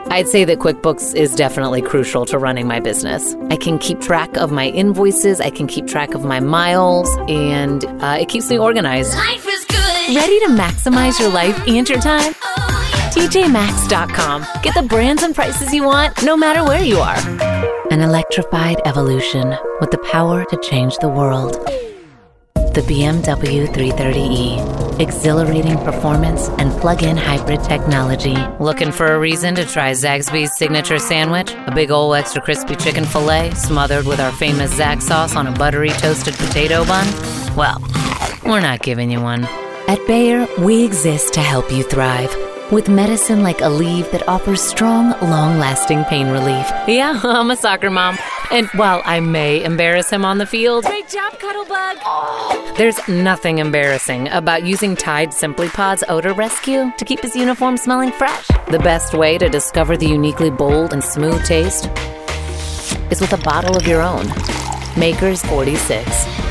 I'd say that QuickBooks is definitely crucial to running my business. I can keep track of my invoices, I can keep track of my miles, and it keeps me organized. Life is good. Ready to maximize your life and your time? TJMax.com. Get the brands and prices you want, no matter where you are. An electrified evolution with the power to change the world. The BMW 330e. Exhilarating performance and plug-in hybrid technology. Looking for a reason to try Zaxby's signature sandwich? A big ol' extra crispy chicken filet smothered with our famous Zax sauce on a buttery toasted potato bun? Well, we're not giving you one. At Bayer, we exist to help you thrive. With medicine like Aleve that offers strong, long-lasting pain relief. Yeah, I'm a soccer mom. And while I may embarrass him on the field, Great job, Cuddlebug. there's nothing embarrassing about using Tide Simply Pod's Odor Rescue to keep his uniform smelling fresh. The best way to discover the uniquely bold and smooth taste is with a bottle of your own. Maker's 46.